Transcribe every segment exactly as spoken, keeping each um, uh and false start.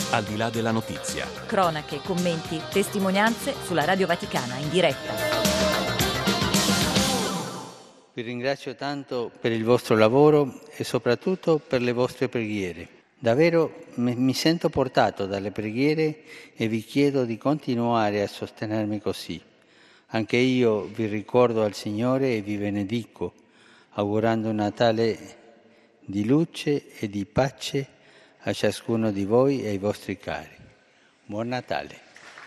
Al di là della notizia. Cronache, commenti, testimonianze sulla Radio Vaticana in diretta. Vi ringrazio tanto per il vostro lavoro e soprattutto per le vostre preghiere. Davvero mi sento portato dalle preghiere e vi chiedo di continuare a sostenermi così. Anche io vi ricordo al Signore e vi benedico, augurando un Natale di luce e di pace a ciascuno di voi e ai vostri cari. Buon Natale.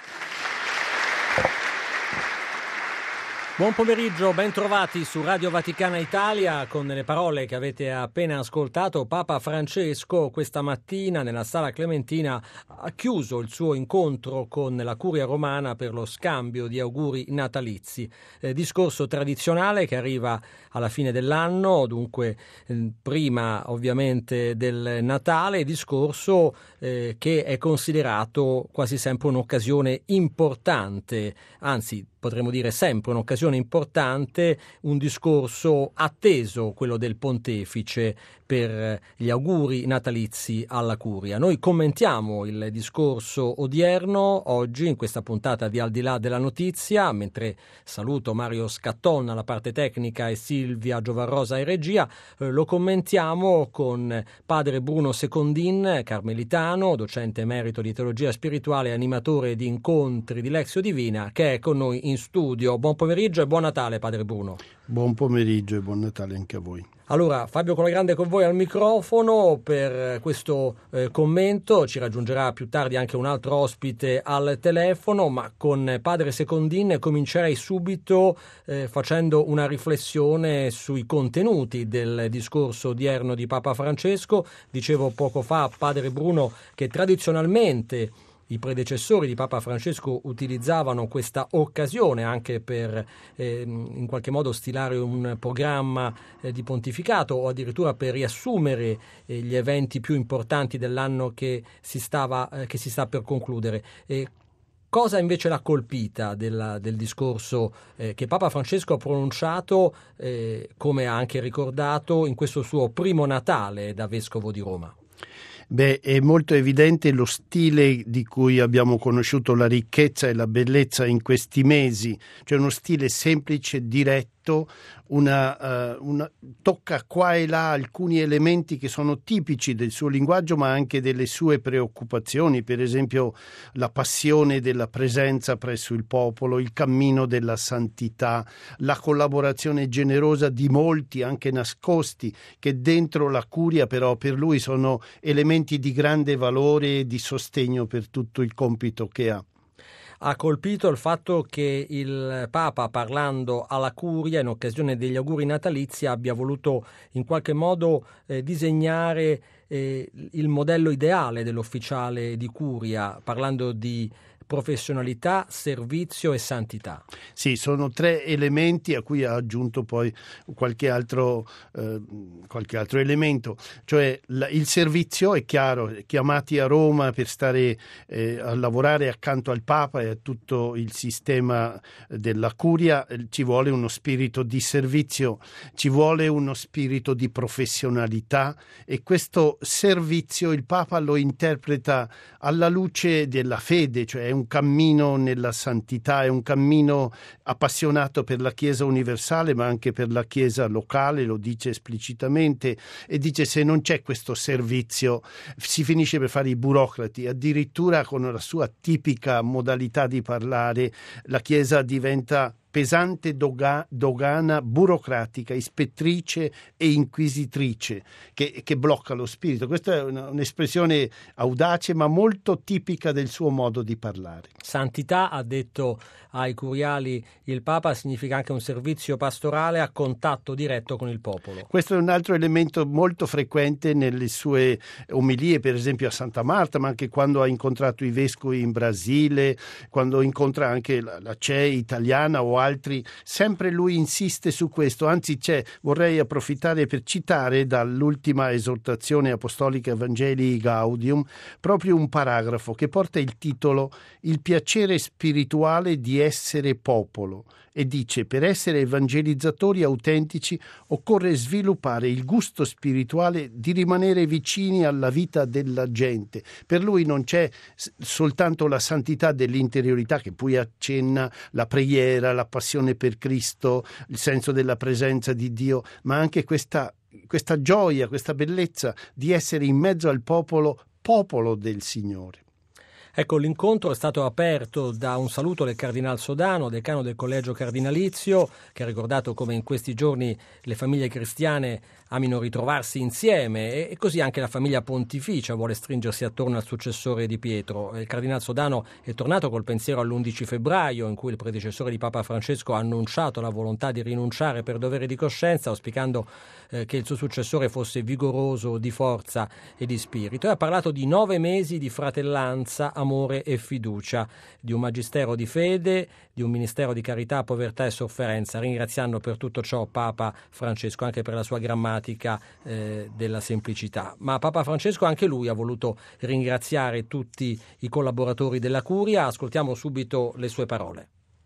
Buon pomeriggio, ben trovati su Radio Vaticana Italia con le parole che avete appena ascoltato. Papa Francesco questa mattina nella Sala Clementina ha chiuso il suo incontro con la Curia Romana per lo scambio di auguri natalizi. Eh, discorso tradizionale che arriva alla fine dell'anno, dunque eh, prima ovviamente del Natale, discorso eh, che è considerato quasi sempre un'occasione importante, anzi potremmo dire sempre un'occasione importante, un discorso atteso, quello del pontefice, per gli auguri natalizi alla Curia. Noi commentiamo il discorso odierno oggi in questa puntata di Al di là della notizia, mentre saluto Mario Scatton alla parte tecnica e Silvia Giovarrosa in regia, eh, lo commentiamo con padre Bruno Secondin, carmelitano, docente emerito di teologia spirituale e animatore di incontri di Lexio Divina, che è con noi in studio. Buon pomeriggio e buon Natale, padre Bruno. Buon pomeriggio e buon Natale anche a voi. Allora, Fabio Colagrande con voi al microfono per questo eh, commento. Ci raggiungerà più tardi anche un altro ospite al telefono, ma con padre Secondin comincerei subito eh, facendo una riflessione sui contenuti del discorso odierno di Papa Francesco. Dicevo poco fa, padre Bruno, che tradizionalmente i predecessori di Papa Francesco utilizzavano questa occasione anche per eh, in qualche modo stilare un programma eh, di pontificato o addirittura per riassumere eh, gli eventi più importanti dell'anno che si, stava, eh, che si sta per concludere. E cosa invece l'ha colpita della, del discorso eh, che Papa Francesco ha pronunciato, eh, come ha anche ricordato, in questo suo primo Natale da Vescovo di Roma? Beh, è molto evidente lo stile di cui abbiamo conosciuto la ricchezza e la bellezza in questi mesi, cioè uno stile semplice, diretto, una, uh, una, tocca qua e là alcuni elementi che sono tipici del suo linguaggio ma anche delle sue preoccupazioni, per esempio la passione della presenza presso il popolo, il cammino della santità, la collaborazione generosa di molti anche nascosti che dentro la curia però per lui sono elementi di grande valore e di sostegno per tutto il compito che ha. Ha colpito il fatto che il Papa, parlando alla Curia in occasione degli auguri natalizi, abbia voluto in qualche modo eh, disegnare eh, il modello ideale dell'ufficiale di Curia, parlando di professionalità, servizio e santità. Sì, sono tre elementi a cui ha aggiunto poi qualche altro, eh, qualche altro elemento, cioè la, il servizio è chiaro, chiamati a Roma per stare eh, a lavorare accanto al Papa e a tutto il sistema della Curia, eh, ci vuole uno spirito di servizio, ci vuole uno spirito di professionalità e questo servizio il Papa lo interpreta alla luce della fede, cioè è un cammino nella santità, è un cammino appassionato per la Chiesa universale ma anche per la Chiesa locale, lo dice esplicitamente e dice se non c'è questo servizio si finisce per fare i burocrati, addirittura con la sua tipica modalità di parlare la Chiesa diventa pesante doga, dogana burocratica, ispettrice e inquisitrice che, che blocca lo spirito. Questa è una, un'espressione audace ma molto tipica del suo modo di parlare. Santità, ha detto ai curiali il Papa, significa anche un servizio pastorale a contatto diretto con il popolo. Questo è un altro elemento molto frequente nelle sue omilie, per esempio a Santa Marta, ma anche quando ha incontrato i vescovi in Brasile, quando incontra anche la, la C E I italiana o altri, sempre lui insiste su questo, anzi c'è, vorrei approfittare per citare dall'ultima esortazione apostolica Evangelii Gaudium proprio un paragrafo che porta il titolo Il piacere spirituale di essere popolo, e dice: per essere evangelizzatori autentici occorre sviluppare il gusto spirituale di rimanere vicini alla vita della gente. Per lui non c'è soltanto la santità dell'interiorità, che poi accenna la preghiera, la passione per Cristo, il senso della presenza di Dio, ma anche questa, questa gioia, questa bellezza di essere in mezzo al popolo, popolo del Signore. Ecco, l'incontro è stato aperto da un saluto del Cardinal Sodano, decano del Collegio Cardinalizio, che ha ricordato come in questi giorni le famiglie cristiane amino ritrovarsi insieme, e così anche la famiglia pontificia vuole stringersi attorno al successore di Pietro. Il Cardinal Sodano è tornato col pensiero all'undici febbraio, in cui il predecessore di Papa Francesco ha annunciato la volontà di rinunciare per dovere di coscienza, auspicando eh, che il suo successore fosse vigoroso di forza e di spirito, e ha parlato di nove mesi di fratellanza, amore e fiducia, di un magistero di fede, di un ministero di carità, povertà e sofferenza, ringraziando per tutto ciò Papa Francesco, anche per la sua grammatica eh, della semplicità. Ma Papa Francesco anche lui ha voluto ringraziare tutti i collaboratori della Curia. Ascoltiamo subito le sue parole.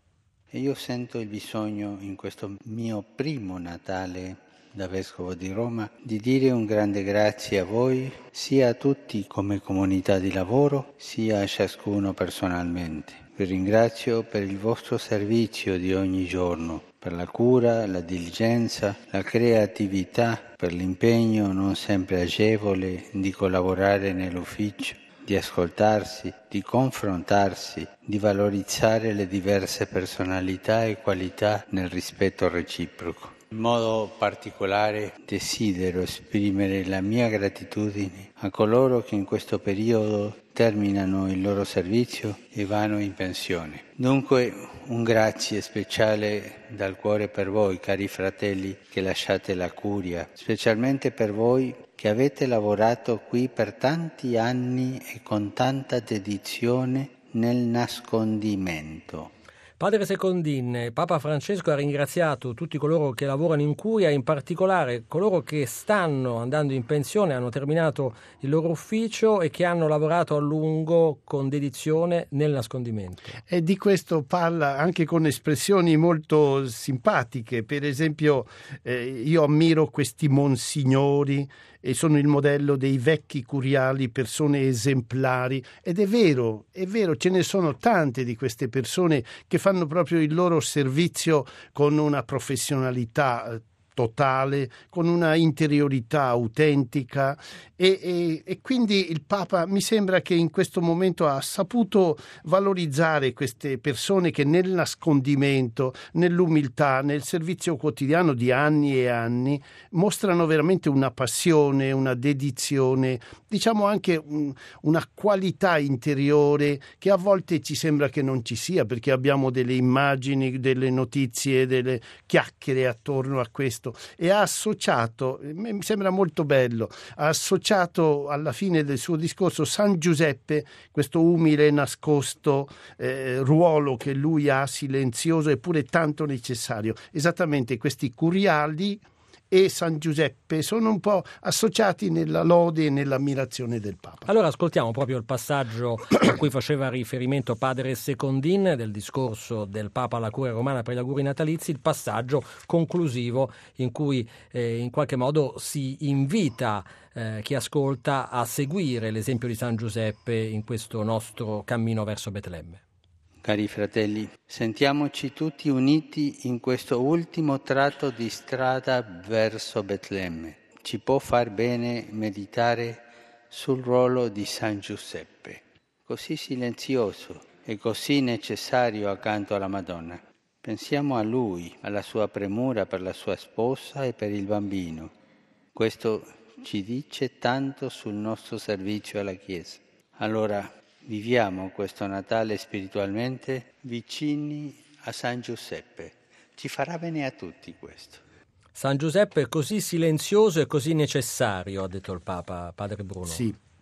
E io sento il bisogno in questo mio primo Natale da Vescovo di Roma di dire un grande grazie a voi, sia a tutti come comunità di lavoro, sia a ciascuno personalmente. Vi ringrazio per il vostro servizio di ogni giorno, per la cura, la diligenza, la creatività, per l'impegno non sempre agevole di collaborare nell'ufficio, di ascoltarsi, di confrontarsi, di valorizzare le diverse personalità e qualità nel rispetto reciproco. In modo particolare desidero esprimere la mia gratitudine a coloro che in questo periodo terminano il loro servizio e vanno in pensione. Dunque un grazie speciale dal cuore per voi, cari fratelli che lasciate la Curia, specialmente per voi che avete lavorato qui per tanti anni e con tanta dedizione nel nascondimento. Padre Secondin, Papa Francesco ha ringraziato tutti coloro che lavorano in Curia, in particolare coloro che stanno andando in pensione, hanno terminato il loro ufficio e che hanno lavorato a lungo con dedizione nel nascondimento. E di questo parla anche con espressioni molto simpatiche. Per esempio, eh, io ammiro questi monsignori e sono il modello dei vecchi curiali, persone esemplari, ed è vero, è vero, ce ne sono tante di queste persone che fanno proprio il loro servizio con una professionalità totale, con una interiorità autentica e, e, e quindi il Papa mi sembra che in questo momento ha saputo valorizzare queste persone che nel nascondimento, nell'umiltà, nel servizio quotidiano di anni e anni mostrano veramente una passione, una dedizione, diciamo anche un, una qualità interiore che a volte ci sembra che non ci sia, perché abbiamo delle immagini, delle notizie, delle chiacchiere attorno a questo. E ha associato, mi sembra molto bello, ha associato alla fine del suo discorso San Giuseppe, questo umile, nascosto eh, ruolo che lui ha, silenzioso eppure tanto necessario. Esattamente questi curiali e San Giuseppe sono un po' associati nella lode e nell'ammirazione del Papa. Allora ascoltiamo proprio il passaggio a cui faceva riferimento Padre Secondin del discorso del Papa alla Curia Romana per gli auguri natalizi, il passaggio conclusivo in cui eh, in qualche modo si invita eh, chi ascolta a seguire l'esempio di San Giuseppe in questo nostro cammino verso Betlemme. Cari fratelli, sentiamoci tutti uniti in questo ultimo tratto di strada verso Betlemme. Ci può far bene meditare sul ruolo di San Giuseppe, così silenzioso e così necessario accanto alla Madonna. Pensiamo a lui, alla sua premura per la sua sposa e per il bambino. Questo ci dice tanto sul nostro servizio alla Chiesa. Allora, viviamo questo Natale spiritualmente vicini a San Giuseppe. Ci farà bene a tutti questo. San Giuseppe è così silenzioso e così necessario, ha detto il Papa, Padre Bruno. Sì,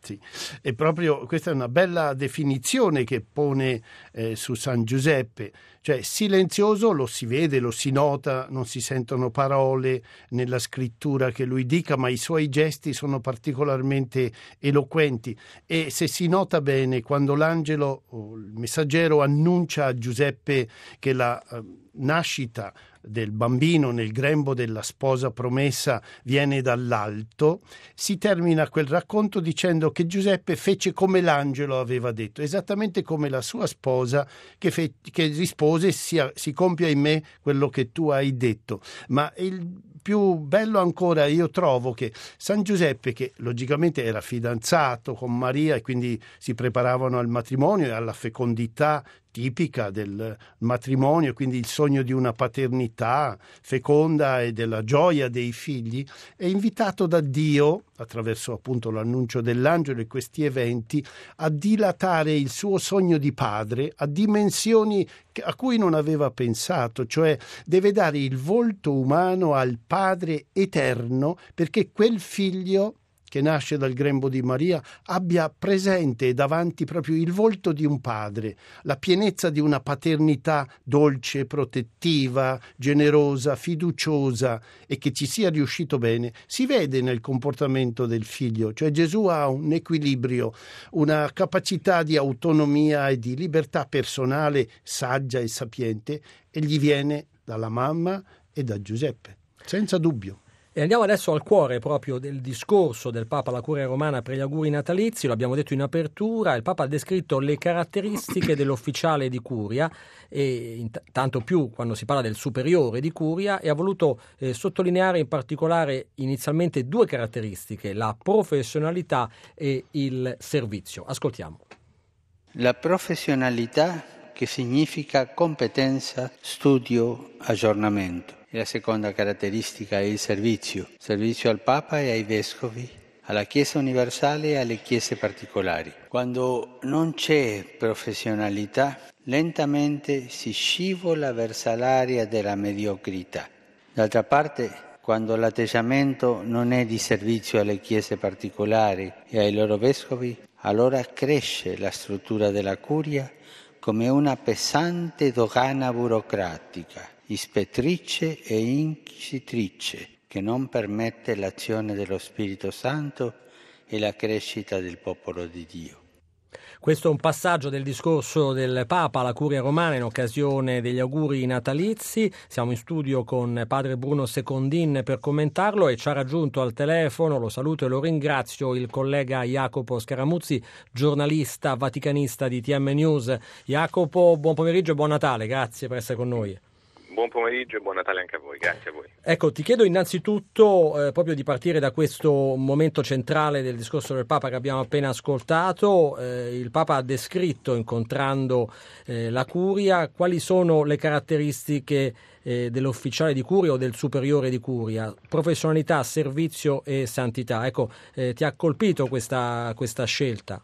Sì, e proprio questa è una bella definizione che pone eh, su San Giuseppe, cioè silenzioso, lo si vede, lo si nota, non si sentono parole nella scrittura che lui dica, ma i suoi gesti sono particolarmente eloquenti, e se si nota bene quando l'angelo o il messaggero annuncia a Giuseppe che la eh, nascita del bambino nel grembo della sposa promessa viene dall'alto, si termina quel racconto dicendo che Giuseppe fece come l'angelo aveva detto, esattamente come la sua sposa che, fe- che rispose sia, si compia in me quello che tu hai detto. Ma il più bello ancora, io trovo che San Giuseppe, che logicamente era fidanzato con Maria e quindi si preparavano al matrimonio e alla fecondità tipica del matrimonio, quindi il sogno di una paternità feconda e della gioia dei figli, è invitato da Dio, attraverso appunto l'annuncio dell'angelo e questi eventi, a dilatare il suo sogno di padre a dimensioni a cui non aveva pensato, cioè deve dare il volto umano al Padre eterno perché quel figlio che nasce dal grembo di Maria abbia presente davanti proprio il volto di un padre, la pienezza di una paternità dolce, protettiva, generosa, fiduciosa, e che ci sia riuscito bene si vede nel comportamento del figlio, cioè Gesù ha un equilibrio, una capacità di autonomia e di libertà personale saggia e sapiente, e gli viene dalla mamma e da Giuseppe, senza dubbio. E andiamo adesso al cuore proprio del discorso del Papa alla Curia Romana per gli auguri natalizi. Lo abbiamo detto in apertura, il Papa ha descritto le caratteristiche dell'ufficiale di curia, e tanto più quando si parla del superiore di curia, e ha voluto eh, sottolineare in particolare inizialmente due caratteristiche, la professionalità e il servizio. Ascoltiamo. La professionalità, che significa competenza, studio, aggiornamento. E la seconda caratteristica è il servizio, servizio al Papa e ai Vescovi, alla Chiesa universale e alle Chiese particolari. Quando non c'è professionalità, lentamente si scivola verso l'area della mediocrità. D'altra parte, quando l'atteggiamento non è di servizio alle Chiese particolari e ai loro Vescovi, allora cresce la struttura della curia come una pesante dogana burocratica, ispettrice e inquisitrice, che non permette l'azione dello Spirito Santo e la crescita del popolo di Dio. Questo è un passaggio del discorso del Papa alla Curia Romana in occasione degli auguri natalizi. Siamo in studio con padre Bruno Secondin per commentarlo, e ci ha raggiunto al telefono, lo saluto e lo ringrazio, il collega Jacopo Scaramuzzi, giornalista vaticanista di T M News. Jacopo, buon pomeriggio e buon Natale, grazie per essere con noi. Buon pomeriggio e buon Natale anche a voi, grazie a voi. Ecco, ti chiedo innanzitutto eh, proprio di partire da questo momento centrale del discorso del Papa che abbiamo appena ascoltato. Eh, il Papa ha descritto, incontrando eh, la curia, quali sono le caratteristiche eh, dell'ufficiale di curia o del superiore di curia: professionalità, servizio e santità. Ecco, eh, ti ha colpito questa, questa scelta?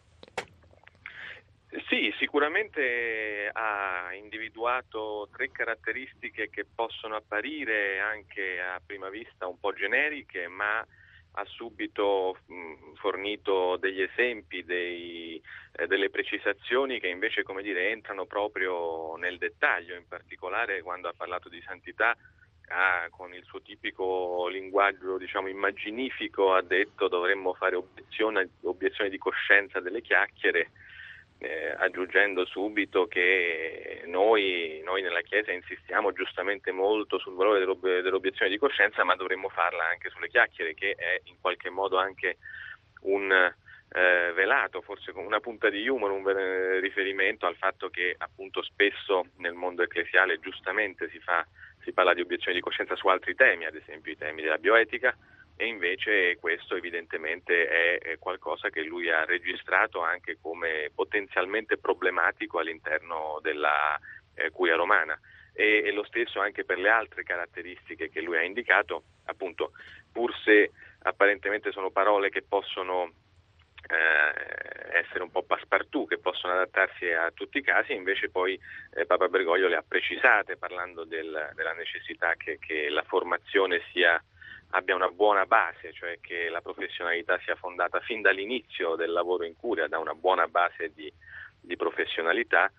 Sì, sicuramente ha individuato tre caratteristiche che possono apparire anche a prima vista un po' generiche, ma ha subito mh, fornito degli esempi, dei, eh, delle precisazioni che invece, come dire, entrano proprio nel dettaglio. In particolare, quando ha parlato di santità, ha, con il suo tipico linguaggio, diciamo, immaginifico, ha detto dovremmo fare obiezione, obiezione di coscienza delle chiacchiere, Eh, aggiungendo subito che noi, noi nella Chiesa insistiamo giustamente molto sul valore dell'ob- dell'obiezione di coscienza, ma dovremmo farla anche sulle chiacchiere, che è in qualche modo anche un eh, velato, forse con una punta di humor, un ver- riferimento al fatto che appunto spesso nel mondo ecclesiale giustamente si fa, si parla di obiezione di coscienza su altri temi, ad esempio i temi della bioetica, e invece questo evidentemente è qualcosa che lui ha registrato anche come potenzialmente problematico all'interno della eh, Curia Romana. E, e lo stesso anche per le altre caratteristiche che lui ha indicato, appunto, pur se apparentemente sono parole che possono eh, essere un po' passepartout, che possono adattarsi a tutti i casi, invece poi eh, Papa Bergoglio le ha precisate, parlando del, della necessità che, che la formazione sia abbia una buona base, cioè che la professionalità sia fondata fin dall'inizio del lavoro in curia da una buona base di, di professionalità,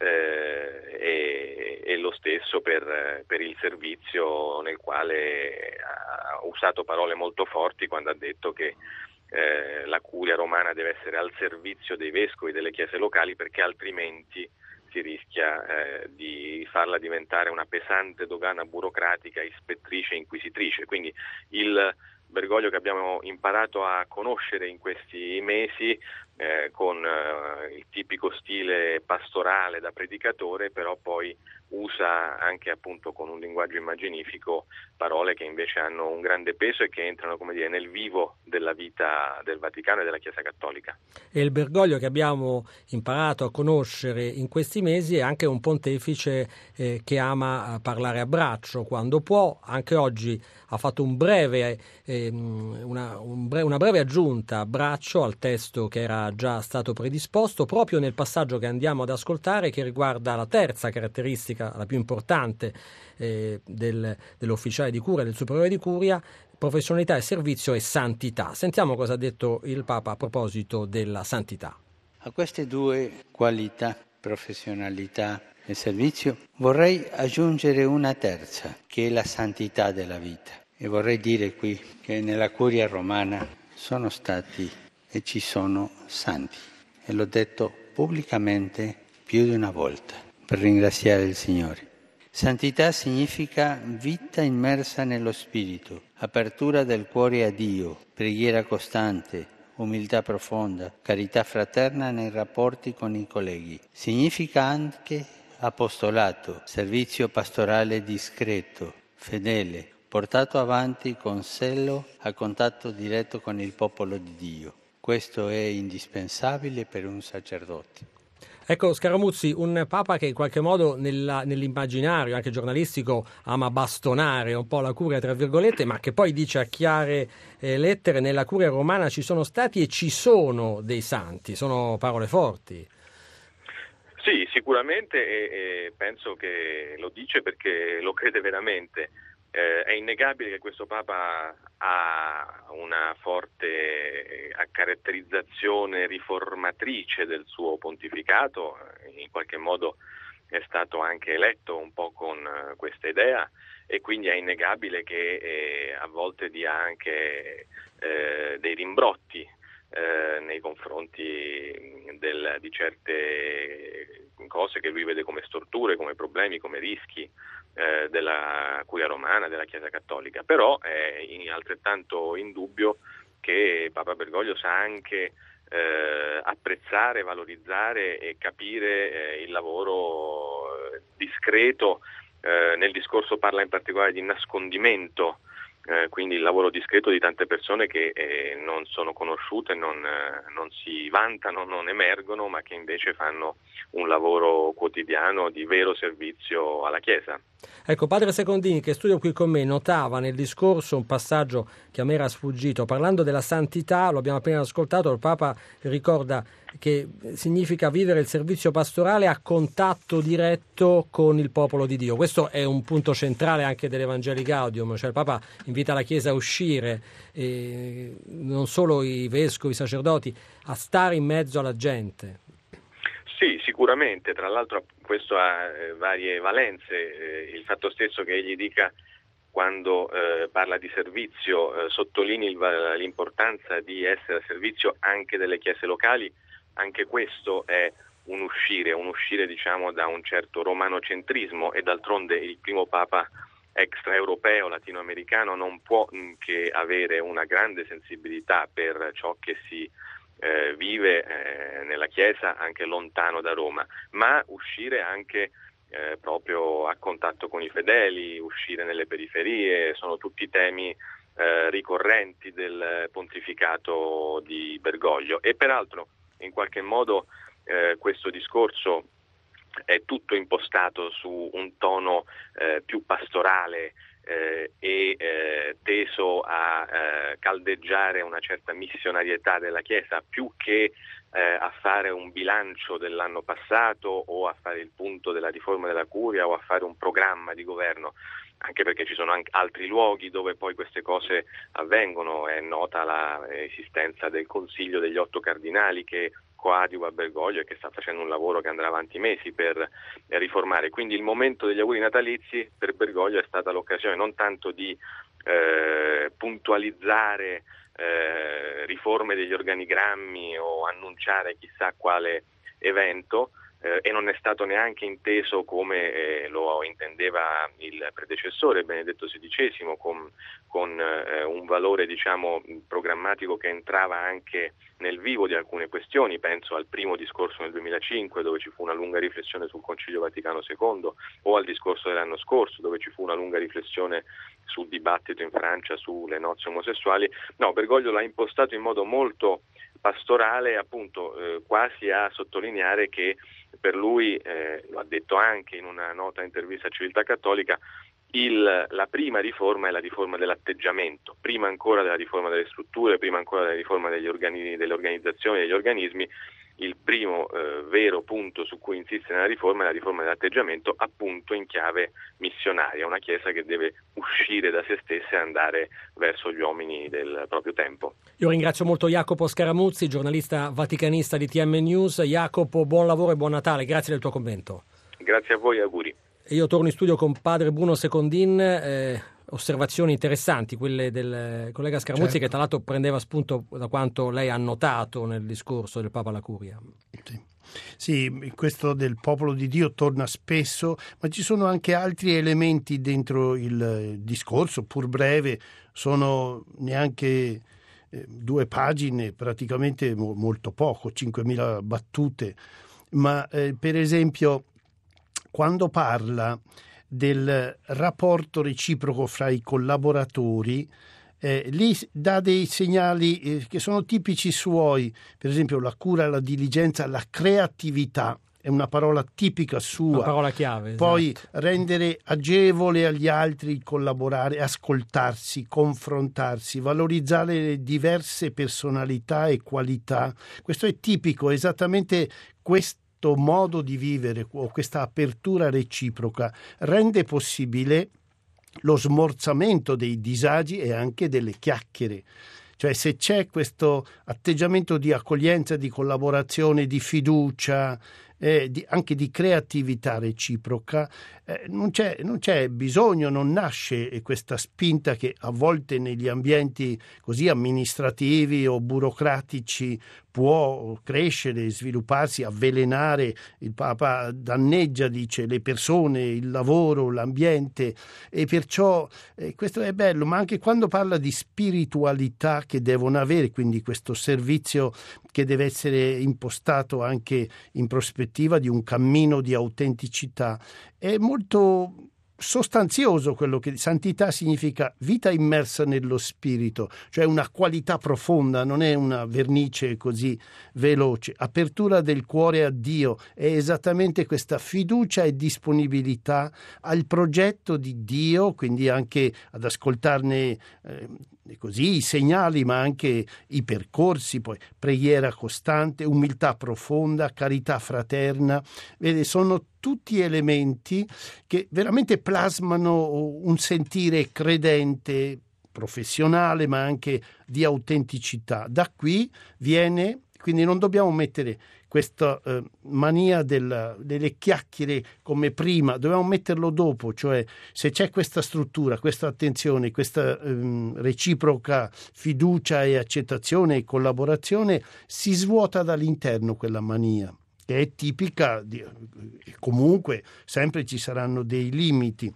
eh, e, e lo stesso per, per il servizio, nel quale ha usato parole molto forti quando ha detto che eh, la curia romana deve essere al servizio dei vescovi, delle chiese locali, perché altrimenti si rischia eh, di farla diventare una pesante dogana burocratica, ispettrice, inquisitrice. Quindi il Bergoglio che abbiamo imparato a conoscere in questi mesi, eh, con eh, il tipico stile pastorale da predicatore, però poi usa anche appunto con un linguaggio immaginifico parole che invece hanno un grande peso e che entrano, come dire, nel vivo della vita del Vaticano e della Chiesa Cattolica. E il Bergoglio che abbiamo imparato a conoscere in questi mesi è anche un pontefice eh, che ama parlare a braccio quando può. Anche oggi ha fatto un breve, eh, una, un bre- una breve aggiunta a braccio al testo che era già stato predisposto, proprio nel passaggio che andiamo ad ascoltare, che riguarda la terza caratteristica, la più importante eh, del, dell'ufficiale di curia, del superiore di curia: professionalità e servizio e santità. Sentiamo cosa ha detto il Papa a proposito della santità. A queste due qualità, professionalità e servizio, vorrei aggiungere una terza, che è la santità della vita. E vorrei dire qui che nella curia romana sono stati e ci sono santi. E l'ho detto pubblicamente più di una volta, per ringraziare il Signore. Santità significa vita immersa nello Spirito, apertura del cuore a Dio, preghiera costante, umiltà profonda, carità fraterna nei rapporti con i colleghi. Significa anche apostolato, servizio pastorale discreto, fedele, portato avanti con zelo a contatto diretto con il popolo di Dio. Questo è indispensabile per un sacerdote. Ecco, Scaramuzzi, un Papa che in qualche modo nella, nell'immaginario anche giornalistico ama bastonare un po' la curia, tra virgolette, ma che poi dice a chiare eh, lettere: nella curia romana ci sono stati e ci sono dei santi. Sono parole forti. Sì, sicuramente, e, e penso che lo dice perché lo crede veramente. Eh, è innegabile che questo Papa ha una forte caratterizzazione riformatrice del suo pontificato, in qualche modo è stato anche eletto un po' con questa idea, e quindi è innegabile che eh, a volte dia anche eh, dei rimbrotti eh, nei confronti del, di certe cose che lui vede come storture, come problemi, come rischi eh, della curia romana, della Chiesa Cattolica. Però è in, altrettanto indubbio che Papa Bergoglio sa anche eh, apprezzare, valorizzare e capire eh, il lavoro eh, discreto. Eh, nel discorso parla in particolare di nascondimento, eh, quindi il lavoro discreto di tante persone che eh, non sono conosciute, non, eh, non si vantano, non emergono, ma che invece fanno un lavoro quotidiano di vero servizio alla Chiesa. Ecco, padre Secondini, che studia qui con me, notava nel discorso un passaggio che a me era sfuggito. Parlando della santità, lo abbiamo appena ascoltato, il Papa ricorda che significa vivere il servizio pastorale a contatto diretto con il popolo di Dio. Questo è un punto centrale anche dell'Evangelii Gaudium, cioè il Papa invita la Chiesa a uscire, eh, non solo i vescovi, i sacerdoti, a stare in mezzo alla gente. Sì, sicuramente, tra l'altro questo ha eh, varie valenze, eh, il fatto stesso che egli dica quando eh, parla di servizio, eh, sottolinei il, l'importanza di essere a servizio anche delle chiese locali, anche questo è un uscire, un uscire diciamo da un certo romanocentrismo, e d'altronde il primo Papa extraeuropeo, latinoamericano, non può che avere una grande sensibilità per ciò che si Eh, vive eh, nella Chiesa anche lontano da Roma, ma uscire anche eh, proprio a contatto con i fedeli, uscire nelle periferie, sono tutti temi eh, ricorrenti del pontificato di Bergoglio. E peraltro in qualche modo eh, questo discorso è tutto impostato su un tono eh, più pastorale, eh, e eh, teso a eh, caldeggiare una certa missionarietà della Chiesa, più che eh, a fare un bilancio dell'anno passato o a fare il punto della riforma della curia o a fare un programma di governo, anche perché ci sono anche altri luoghi dove poi queste cose avvengono. È nota l'esistenza del Consiglio degli Otto Cardinali che coadiuva Bergoglio e che sta facendo un lavoro che andrà avanti mesi per riformare. Quindi il momento degli auguri natalizi per Bergoglio è stata l'occasione non tanto di eh, puntualizzare eh, riforme degli organigrammi o annunciare chissà quale evento, Eh, e non è stato neanche inteso come eh, lo intendeva il predecessore Benedetto sedicesimo, con, con eh, un valore diciamo programmatico che entrava anche nel vivo di alcune questioni. Penso al primo discorso nel duemilacinque, dove ci fu una lunga riflessione sul Concilio Vaticano secondo, o al discorso dell'anno scorso, dove ci fu una lunga riflessione sul dibattito in Francia sulle nozze omosessuali. No, Bergoglio l'ha impostato in modo molto pastorale, appunto eh, quasi a sottolineare che per lui, eh, lo ha detto anche in una nota intervista a Civiltà Cattolica, il, la prima riforma è la riforma dell'atteggiamento, prima ancora della riforma delle strutture, prima ancora della riforma degli organi, delle organizzazioni, degli organismi. Il primo eh, vero punto su cui insiste nella riforma è la riforma dell'atteggiamento, appunto in chiave missionaria, una Chiesa che deve uscire da se stessa e andare verso gli uomini del proprio tempo. Io ringrazio molto Jacopo Scaramuzzi, giornalista vaticanista di T M News. Jacopo, buon lavoro e buon Natale, grazie del tuo commento. Grazie a voi e auguri. E io torno in studio con padre Bruno Secondin. Eh, osservazioni interessanti quelle del collega Scaramuzzi, certo, che tra l'altro prendeva spunto da quanto lei ha notato nel discorso del Papa alla Curia. Sì. Sì, questo del popolo di Dio torna spesso, ma ci sono anche altri elementi dentro il discorso, pur breve, sono neanche eh, due pagine, praticamente mo- molto poco, cinquemila battute, ma eh, per esempio quando parla del rapporto reciproco fra i collaboratori, eh, lì dà dei segnali eh, che sono tipici suoi, per esempio la cura, la diligenza, la creatività, è una parola tipica sua. Una parola chiave. Poi esatto. Rendere agevole agli altri collaborare, ascoltarsi, confrontarsi, valorizzare le diverse personalità e qualità. Questo è tipico, esattamente questo modo di vivere o questa apertura reciproca rende possibile lo smorzamento dei disagi e anche delle chiacchiere. Cioè, se c'è questo atteggiamento di accoglienza, di collaborazione, di fiducia, eh, di, anche di creatività reciproca, eh, non c'è, non c'è bisogno, non nasce questa spinta che a volte negli ambienti così amministrativi o burocratici può crescere, svilupparsi, avvelenare. Il Papa danneggia, dice, le persone, il lavoro, l'ambiente, e perciò eh, questo è bello, ma anche quando parla di spiritualità che devono avere, quindi questo servizio che deve essere impostato anche in prospettiva di un cammino di autenticità, è molto sostanzioso quello che santità significa vita immersa nello spirito, cioè una qualità profonda, non è una vernice così veloce. Apertura del cuore a Dio è esattamente questa fiducia e disponibilità al progetto di Dio, quindi anche ad ascoltarne eh, così i segnali, ma anche i percorsi, poi preghiera costante, umiltà profonda, carità fraterna. Vede, sono tutti elementi che veramente plasmano un sentire credente, professionale, ma anche di autenticità. Da qui viene, quindi non dobbiamo mettere questa eh, mania del, delle chiacchiere come prima, dobbiamo metterlo dopo, cioè se c'è questa struttura, questa attenzione, questa ehm, reciproca fiducia e accettazione e collaborazione, si svuota dall'interno quella mania, che è tipica di, comunque sempre ci saranno dei limiti.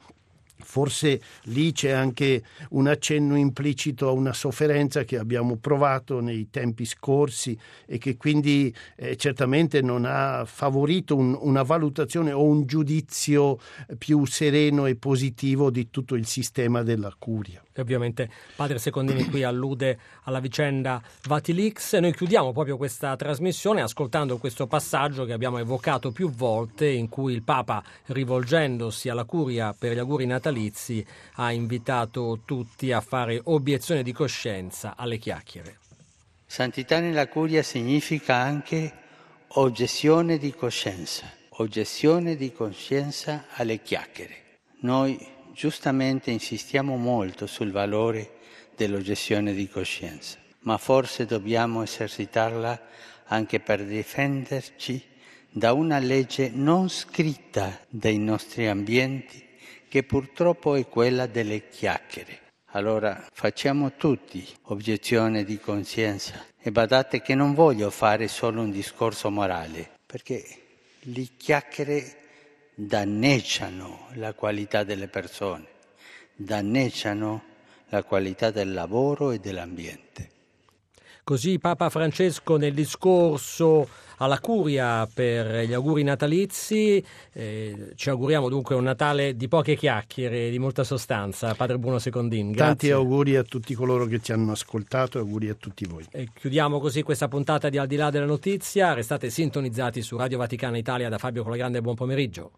Forse lì c'è anche un accenno implicito a una sofferenza che abbiamo provato nei tempi scorsi e che quindi eh, certamente non ha favorito un, una valutazione o un giudizio più sereno e positivo di tutto il sistema della curia. E ovviamente padre Secondini qui allude alla vicenda Vatilix. Noi chiudiamo proprio questa trasmissione ascoltando questo passaggio che abbiamo evocato più volte, in cui il Papa, rivolgendosi alla curia per gli auguri natalizi, natalizi ha invitato tutti a fare obiezione di coscienza alle chiacchiere. Santità nella curia significa anche oggezione di coscienza, oggezione di coscienza alle chiacchiere. Noi giustamente insistiamo molto sul valore dell'oggezione di coscienza, ma forse dobbiamo esercitarla anche per difenderci da una legge non scritta dei nostri ambienti, che purtroppo è quella delle chiacchiere. Allora facciamo tutti obiezione di coscienza e badate che non voglio fare solo un discorso morale, perché le chiacchiere danneggiano la qualità delle persone, danneggiano la qualità del lavoro e dell'ambiente. Così Papa Francesco nel discorso alla Curia per gli auguri natalizi. Eh, ci auguriamo dunque un Natale di poche chiacchiere, di molta sostanza. Padre Bruno Secondin, grazie. Tanti auguri a tutti coloro che ci hanno ascoltato e auguri a tutti voi. E chiudiamo così questa puntata di Al di là della notizia. Restate sintonizzati su Radio Vaticana Italia. Da Fabio Colagrande, buon pomeriggio.